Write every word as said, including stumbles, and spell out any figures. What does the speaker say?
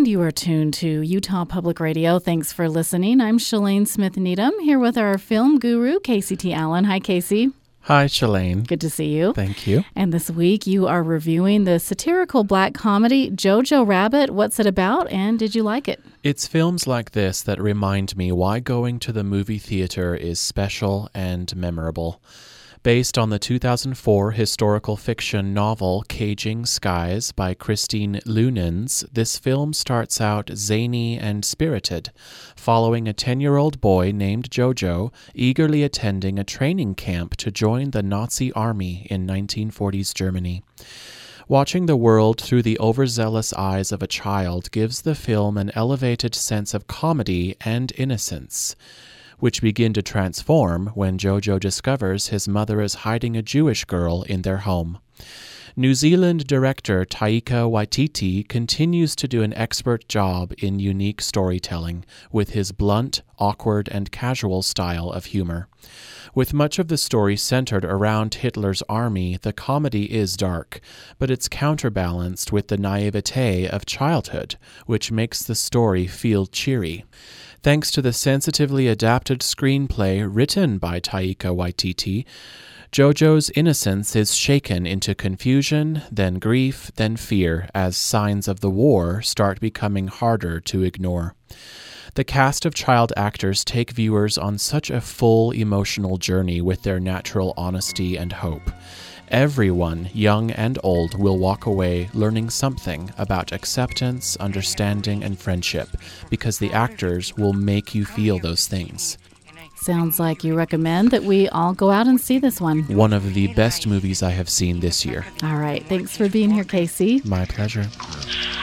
And you are tuned to Utah Public Radio. Thanks for listening. I'm Shalane Smith-Needham, here with our film guru, Casey T. Allen. Hi, Casey. Hi, Shalane. Good to see you. Thank you. And this week you are reviewing the satirical black comedy Jojo Rabbit. What's it about, and did you like it? It's films like this that remind me why going to the movie theater is special and memorable. Based on the two thousand four historical fiction novel Caging Skies by Christine Lunens, this film starts out zany and spirited, following a ten-year-old boy named Jojo eagerly attending a training camp to join the Nazi army in nineteen forties Germany. Watching the world through the overzealous eyes of a child gives the film an elevated sense of comedy and innocence, which begin to transform when Jojo discovers his mother is hiding a Jewish girl in their home. New Zealand director Taika Waititi continues to do an expert job in unique storytelling with his blunt, awkward, and casual style of humor. With much of the story centered around Hitler's army, the comedy is dark, but it's counterbalanced with the naivete of childhood, which makes the story feel cheery. Thanks to the sensitively adapted screenplay written by Taika Waititi, Jojo's innocence is shaken into confusion, then grief, then fear, as signs of the war start becoming harder to ignore. The cast of child actors take viewers on such a full emotional journey with their natural honesty and hope. Everyone, young and old, will walk away learning something about acceptance, understanding, and friendship, because the actors will make you feel those things. Sounds like you recommend that we all go out and see this one. One of the best movies I have seen this year. All right. Thanks for being here, Casey. My pleasure.